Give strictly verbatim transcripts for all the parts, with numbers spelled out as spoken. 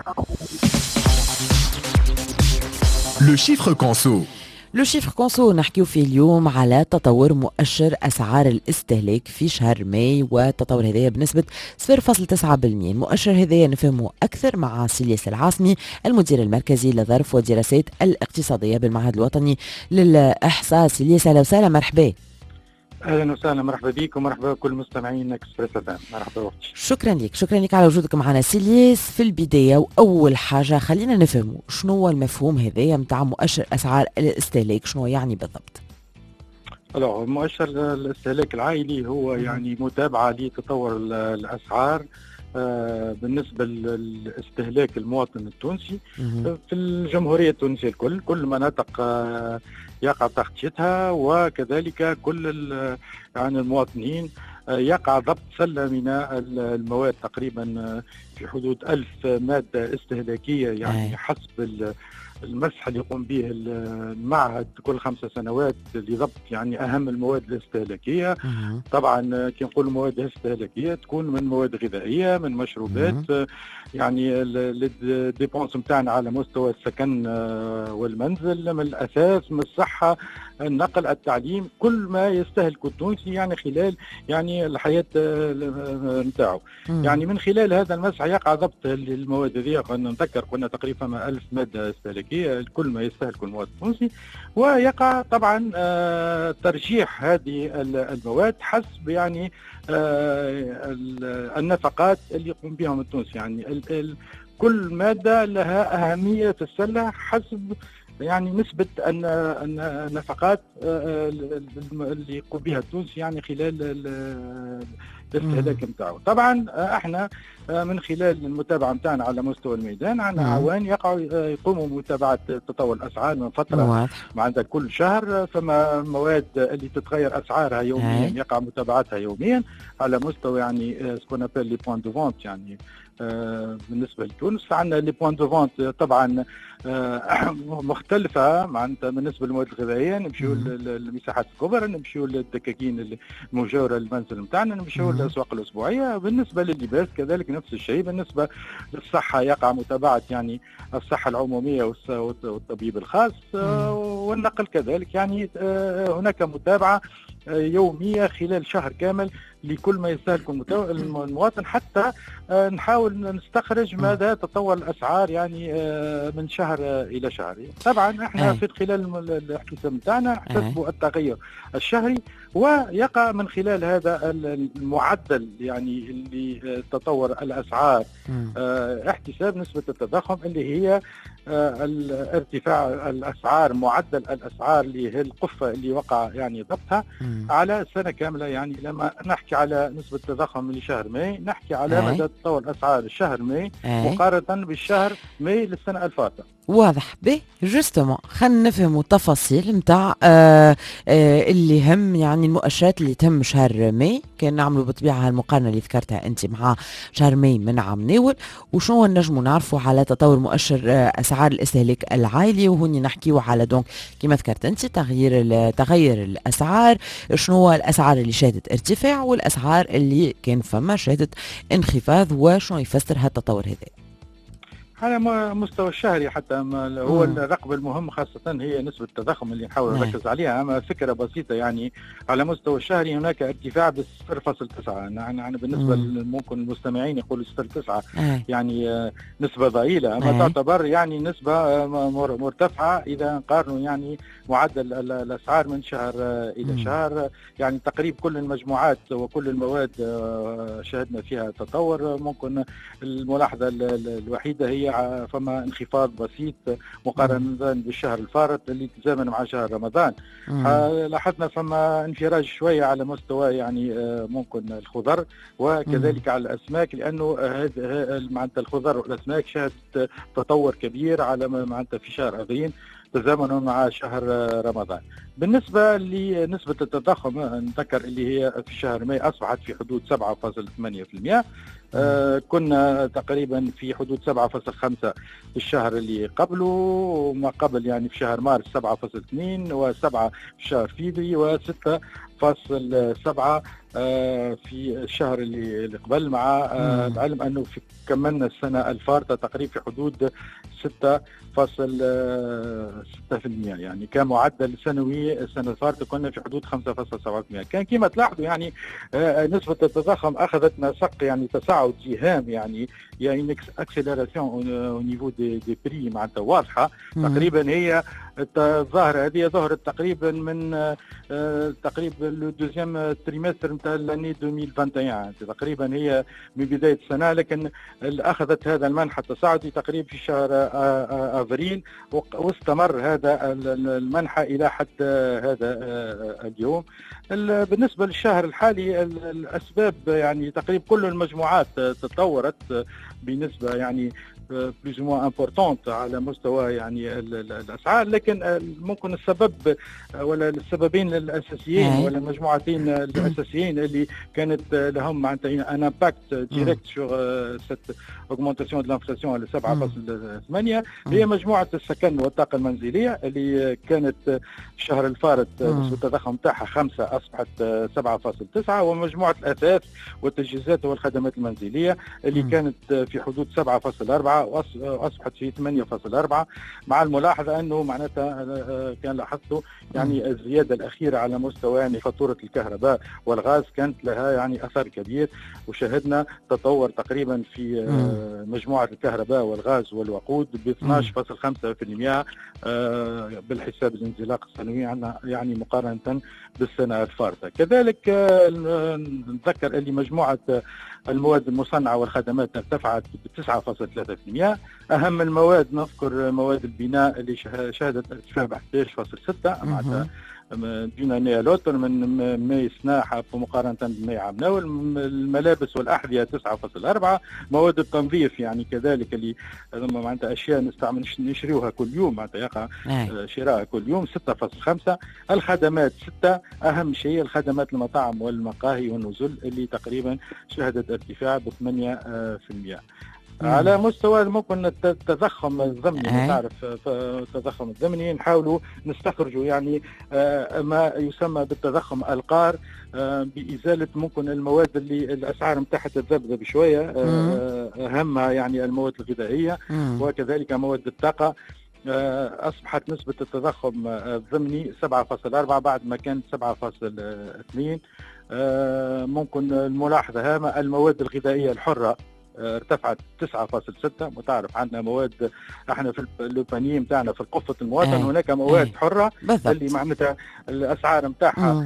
لو شيفر كونسو. لو شيفر كونسو نحكيو فيه اليوم على تطور مؤشر أسعار الاستهلاك في شهر ماي، والتطور هذايا بنسبة صفر فاصلة تسعة بالمئة. المؤشر هذايا نفهمه أكثر مع سيلياس العاصمي، المدير المركزي لظرف والدراسات الاقتصادية بالمعهد الوطني للإحصاء. سيلياس أهلا وسهلا، مرحبا. اهلا وسهلا، مرحبا بك ومرحبا بكل مستمعين اكسبريس اف ام. مرحبا وقتي. شكرا لك شكرا لك على وجودك معنا سيلياس. في البدايه واول حاجه خلينا نفهموا شنو هو المفهوم هذايا نتاع مؤشر اسعار الاستهلاك، شنو يعني بالضبط؟ الو مؤشر الاستهلاك العائلي هو يعني متابعه لتطور الاسعار آه بالنسبه للاستهلاك المواطن التونسي في الجمهوريه التونسيه الكل، كل مناطق آه يقع تغطيتها، وكذلك كل يعني المواطنين يقع ضبط سلة من المواد تقريبا في حدود ألف مادة استهلاكية، يعني حسب المسح اللي يقوم به المعهد كل خمسة سنوات لضبط يعني أهم المواد الاستهلاكية. طبعا كي نقول مواد استهلاكية تكون من مواد غذائية، من مشروبات، يعني الديبونس نتاعنا على مستوى السكن والمنزل، من الأثاث، من الصحة، النقل، التعليم، كل ما يستهلك التونسي يعني خلال يعني الحياة نتاعو. يعني من خلال هذا المسح يقع ضبط المواد هذه. قلنا نذكر قلنا تقريبا ألف مادة استهلاكية كل ما يستهلك المواطن التونسي، ويقع طبعا ترجيح هذه المواد حسب يعني النفقات اللي يقوم بهم التونسي. يعني كل مادة لها أهمية في السلة حسب يعني نسبة أن النفقات اللي يقوم بها التونسي يعني خلال الاستهلاك نتاعو. طبعا احنا من خلال المتابعة نتاعنا على مستوى الميدان عندنا عوان يقعوا يقوموا بمتابعة تطور الأسعار من فترة عندنا كل شهر. فما مواد اللي تتغير أسعارها يوميا يقع متابعتها يوميا على مستوى يعني سكون ابل لي بوان دو فونت. يعني آه بالنسبه لتونس عندنا لي بوان دو فونت طبعا آه مختلفه معناتها. بالنسبه للمواد الغذائيه نمشيو للمساحات الكبرى، نمشيو للدكاكين المجاوره للمنزل نتاعنا، نمشيو للاسواق الاسبوعيه. بالنسبه لللباس كذلك نفس الشيء. بالنسبه للصحه يقع متابعه يعني الصحه العموميه والطبيب الخاص آه والنقل كذلك. يعني آه هناك متابعه يوميه خلال شهر كامل لكل ما يستهلك المواطن، حتى نحاول نستخرج ماذا تطور الاسعار يعني من شهر الى شهر. طبعا احنا في خلال الحساب نتاعنا نحسبوا التغير الشهري، ويقع من خلال هذا المعدل يعني اللي تطور الاسعار احتساب نسبة التضخم اللي هي ارتفاع الاسعار، معدل الاسعار اللي هي القفة اللي وقع يعني ضبطها على سنة كاملة. يعني لما نحكي على نسبة التضخم لشهر ماي نحكي على مدى تطور الاسعار الشهر ماي مقارنة بالشهر ماي للسنة الفاتة. واضح به جوستومون. خلينا نفهموا تفاصيل نتاع آه آه اللي هم يعني المؤشرات اللي تهم شهر ماي. كان نعملوا بالطبيعه هالمقارنه اللي ذكرتها انت مع شهر ماي من عام ناول، وشنو نجموا نعرفوا على تطور مؤشر آه اسعار الاستهلاك العائلي. وهوني نحكيوا على دونك كما ذكرت انت تغيير تغير الاسعار، شنو هو الاسعار اللي شهدت ارتفاع والاسعار اللي كان فما شهدت انخفاض، وشنو يفسر هالتطور هذا على مستوى الشهري. حتى هو الرقم المهم خاصة هي نسبة التضخم اللي نحاول نركز عليها. أما فكرة بسيطة يعني على مستوى الشهري هناك ارتفاع ب صفر فاصلة تسعة. يعني بالنسبة ممكن المستمعين يقولوا صفر فاصلة تسعة يعني نسبة ضئيلة، أما تعتبر يعني نسبة مرتفعة إذا نقارنوا يعني معدل الأسعار من شهر إلى شهر. يعني تقريبا كل المجموعات وكل المواد شهدنا فيها تطور. ممكن الملاحظة الوحيدة هي فما انخفاض بسيط مقارنة بالشهر الفارط اللي تزامن مع شهر رمضان. لاحظنا فما انفراج شوية على مستوى يعني ممكن الخضر وكذلك على الأسماك، لأنه معناتها الخضر والأسماك شهدت تطور كبير على معناتها في شهر أذين تزامنا مع شهر رمضان. بالنسبة لنسبة التضخم نذكر اللي هي في شهر ماي أصبحت في حدود سبعة فاصلة ثمانية بالمئة. آه كنا تقريبا في حدود سبعة فاصلة خمسة في الشهر اللي قبله، وما قبل يعني في شهر مارس سبعة فاصلة اثنين، وسبعة في شهر فيفري، وستة فاصل سبعة آه في الشهر اللي, اللي قبل، مع آه العلم أنه في كملنا السنة الفارطة تقريبا في حدود ستة فاصل ستة بالمئة، يعني كمعدل سنوي السنة الفارطة كنا في حدود خمسة فاصل سبعة بالمئة. كان كما تلاحظوا يعني آه نسبة التضخم أخذت نسق يعني تصاعد جهام، يعني يعني اكسلراسيون او نيفو دي دي بري معناتها واضحة. تقريبا هي الظاهرة هذه ظهرت تقريبا من آه تقريبا لو دوزيام تريمستر نتاع لاني ألفين وواحد وعشرين، تقريبا هي من بداية السنة، لكن أخذت هذا المنحى التصاعدي تقريبا في شهر أفريل، واستمر هذا المنحى إلى حد هذا اليوم. بالنسبة للشهر الحالي الأسباب يعني تقريبا كل المجموعات تطورت بنسبة يعني بلوز موا امبورطونت على مستوى يعني الاسعار، لكن ممكن السبب ولا السببين الاساسيين ولا المجموعتين الاساسيين اللي كانت لهم معناتها ان امباكت ديريكت سور سيت اوغمونتاسيون دو لانفلاسيون على سبعة فاصلة ثمانية هي مجموعه السكن والطاقه المنزليه اللي كانت الشهر الفارط نسبه التضخم تاعها خمسة اصبحت سبعة فاصلة تسعة، ومجموعه الاثاث والتجهيزات والخدمات المنزليه اللي كانت في حدود سبعة فاصلة أربعة واصبحت في ثمانية فاصلة أربعة، مع الملاحظه انه معناتها كان لاحظتوا يعني الزياده الاخيره على مستوى يعني فاتوره الكهرباء والغاز كانت لها يعني اثر كبير، وشهدنا تطور تقريبا في مجموعه الكهرباء والغاز والوقود ب اثناش فاصلة خمسة بالمئة بالحساب الانزلاق السنوي عندنا يعني مقارنه بالسنه الفارطه. كذلك نتذكر اللي مجموعه المواد المصنعه والخدمات ارتفعت ب تسعة فاصلة ثلاثة بالمئة. اهم المواد نذكر مواد البناء اللي شهدت ارتفاع ب احد عشر فاصلة ستة معناتها دون année à l'autre من ماي سناحة مقارنة بماي عام ناول. الملابس والأحذية تسعة فاصلة أربعة. مواد التنظيف يعني كذلك اللي معناتها أشياء نستعمل نشريوها كل يوم معناتها يقع شراءها كل يوم ستة فاصلة خمسة. الخدمات ستة. أهم شيء الخدمات المطاعم والمقاهي والنزل اللي تقريبا شهدت ارتفاع ب ثمانية بالمئة. على مستوى ممكن التضخم الضمني، تعرف التضخم الضمني نحاولوا نستخرجوا يعني ما يسمى بالتضخم القار بإزالة ممكن المواد اللي الأسعار متاعها تتذبذب شوية، أهمها يعني المواد الغذائية وكذلك مواد الطاقة. أصبحت نسبة التضخم الضمني سبعة فاصلة أربعة بعد ما كانت سبعة فاصلة اثنين. ممكن الملاحظة هامة المواد الغذائية الحرة ارتفعت تسعة فاصلة ستة. وتعرف عندنا مواد احنا في اللوبانيه نتاعنا في القفه المواطن أي. هناك مواد أي. حره بالضبط. اللي معناتها الاسعار نتاعها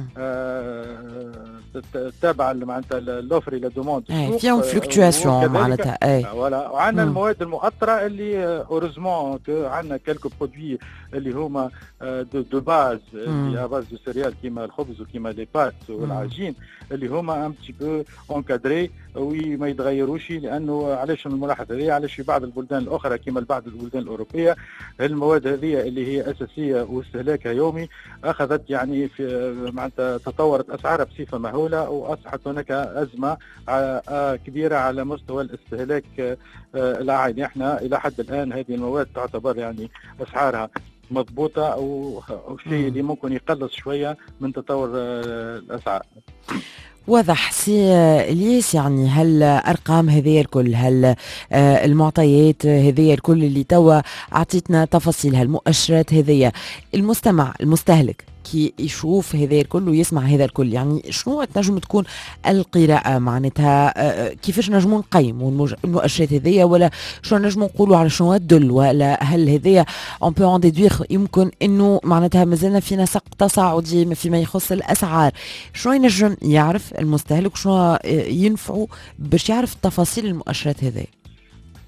تابعه معناتها الاوفر الى دوموند فيهم فلوكتواسيون معناتها اي ولا. وعندنا المواد المؤطره اللي اوريزمون عندنا كالكو برودوي اللي هما دو, دو باز اللي باز دو سيريال كيما الخبز وكيما لي بات والعجين اللي هما ان بتي بو اونكادري وي ما يتغيروش. لانه علاش الملاحظه هذه علاش في بعض البلدان الاخرى كما بعض البلدان الاوروبيه المواد هذه اللي هي اساسيه واستهلاكها يومي اخذت يعني في معناتها تطورت اسعارها بصفه مهوله، واصبحت هناك ازمه كبيره على مستوى الاستهلاك العائلي. احنا الى حد الان هذه المواد تعتبر يعني اسعارها مضبوطه او شيء اللي ممكن يقلص شويه من تطور الاسعار. واضح سي الياس. يعني هل ارقام هذه الكل، هل المعطيات هذه الكل اللي توا اعطيتنا تفاصيلها، المؤشرات هذه، المستمع المستهلك كي يشوف هذا الكل ويسمع هذا الكل يعني شنو تنجم تكون القراءة معناتها؟ كيفاش نجمو نقيموا المؤشرات هذيا، ولا شنو نجمو نقولوا على شنو تدل، ولا هل هذيا اون بو ان ديدوير يمكن انه معناتها مازلنا في نسق تصاعدي فيما يخص الاسعار؟ شنو ينجم يعرف المستهلك، شنو ينفعه باش يعرف تفاصيل المؤشرات هذه؟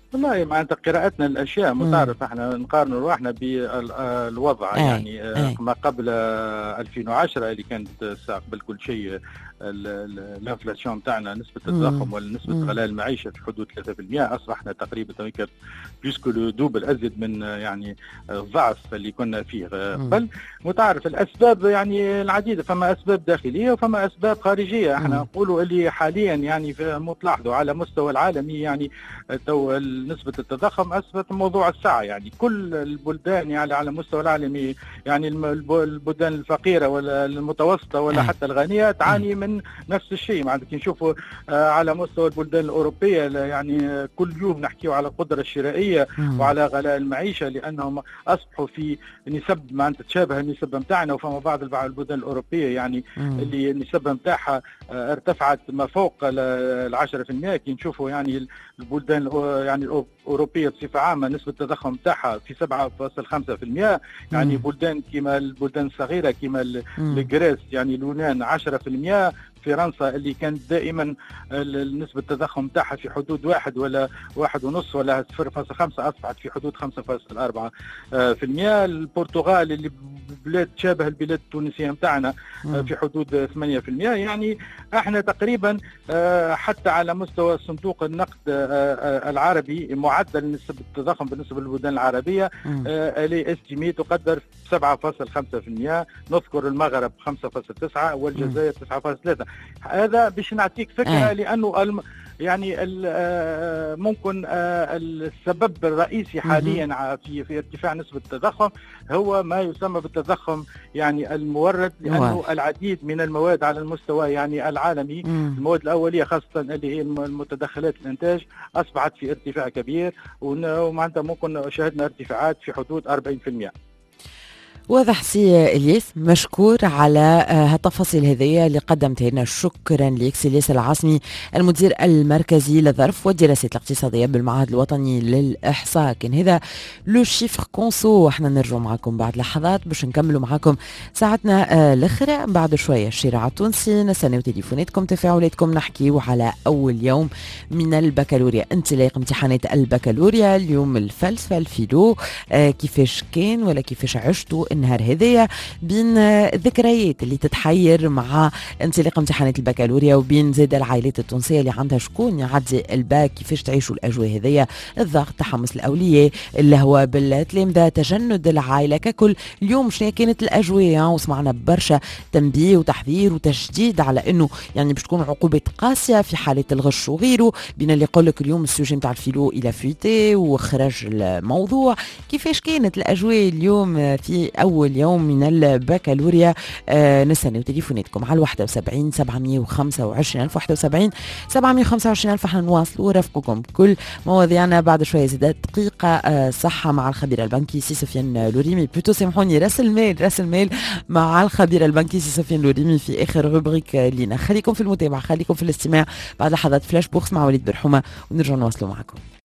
والله معناتها قراءتنا الاشياء متعرف احنا نقارن روحنا بالوضع يعني أي. ما قبل ألفين وعشرة اللي كانت قبل كل شيء الانفلاسيون نتاعنا نسبه التضخم ولا نسبه غلاء المعيشه في حدود ثلاثة بالمئة، اصبحنا تقريبا بلوسكو دوبل ازيد من يعني الضعف اللي كنا فيه قبل. متعرف الاسباب يعني العديده، فما اسباب داخليه وفما اسباب خارجيه. احنا نقولوا اللي حاليا يعني متلاحظوا على مستوى العالمي يعني تو نسبه التضخم اثبت موضوع الساعه، يعني كل البلدان يعني على مستوى العالمي يعني البلدان الفقيره ولا المتوسطه ولا حتى الغنيه تعاني من نفس الشيء. معناتها كي نشوفوا على مستوى البلدان الاوروبيه يعني كل يوم نحكيوا على القدره الشرائيه وعلى غلاء المعيشه، لانهم اصبحوا في نسب معناتها تشابه النسب نتاعنا، وفما بعض البلدان الاوروبيه يعني اللي النسب نتاعها ارتفعت ما فوق ال عشرة بالمئة. كي نشوفوا يعني البلدان يعني الاوروبيه بصفه عامه نسبه التضخم نتاعها في سبعة فاصلة خمسة بالمئة، يعني بلدان كما البلدان الصغيره كما الجريس يعني اليونان عشرة بالمئة، فرنسا اللي كانت دائما نسبة التضخم تاعها في حدود واحد ولا واحد ونص ولا صفر فاصلة خمسة أصبحت في حدود خمسة فاصلة أربعة في المئة. البرتغال اللي بلاد تشابه البلاد التونسية متاعنا في حدود ثمانية بالمئة. يعني احنا تقريبا حتى على مستوى صندوق النقد العربي معدل نسبة التضخم بالنسبة للبلدان العربية اللي استيمي تقدر سبعة فاصلة خمسة بالمئة، نذكر المغرب خمسة فاصلة تسعة والجزائر تسعة فاصلة ثلاثة. هذا باش نعطيك فكرة أه. لأنه الم يعني ممكن السبب الرئيسي حاليا في في ارتفاع نسبة التضخم هو ما يسمى بالتضخم يعني المورد، لأنه أوه. العديد من المواد على المستوى يعني العالمي مم. المواد الأولية خاصة اللي هي المتدخلات الإنتاج أصبحت في ارتفاع كبير، ومعناتها ممكن شاهدنا ارتفاعات في حدود أربعين بالمئة. واضح سي الياس، مشكور على هالتفاصيل هذه اللي قدمتها لنا. شكرا لك سي الياس العاصمي، المدير المركزي للظرف والدراسات الاقتصاديه بالمعهد الوطني للاحصاء. كان هذا لو شيفر كونسو. احنا نرجع معكم بعد لحظات باش نكملوا معكم ساعتنا الاخرى. بعد شويه الشارع التونسي، نستناو تليفوناتكم تفاعلاتكم، نحكيو على اول يوم من البكالوريا، انطلاق امتحانات البكالوريا اليوم، الفلسفه الفيلو، اه كيفاش كان ولا كيفاش عشتوا النهار هذايا، بين الذكريات اللي تتحير مع انطلاق امتحانات البكالوريا، وبين زاد العائلات التونسيه اللي عندها شكون يعدي الباك، كيفاش تعيشوا الاجواء هذيا، الضغط، تحمس الاولياء، اللهوه بالتلامذه، تجند العائله ككل. اليوم شنو كانت الاجواء؟ وسمعنا برشا تنبيه وتحذير وتشديد على انه يعني باش تكون عقوبات قاسيه في حاله الغش وغيره. بين اللي يقول لك اليوم السوجي نتاع الفيلو الى فيتي وخرج الموضوع. كيفاش كانت الاجواء اليوم في أول يوم من البكالوريا؟ آه نستناو تليفوناتكم على واحد وسبعين سبعمية وخمسة وعشرين ألف، واحد وسبعين سبعمية وخمسة وعشرين ألف. احنا نواصلوا ورافقكم كل مواضيعنا. بعد شوية زادت دقيقة آه صحة مع الخبير البنكي سي سفيان لوريمي، بلوتو سامحوني راس المال راس المال مع الخبير البنكي سي سفيان لوريمي في آخر روبريك لينا. خليكم في المتابعة، خليكم في الاستماع. بعد لحظات فلاش بوكس مع وليد برحومة ونرجع نواصلوا معكم.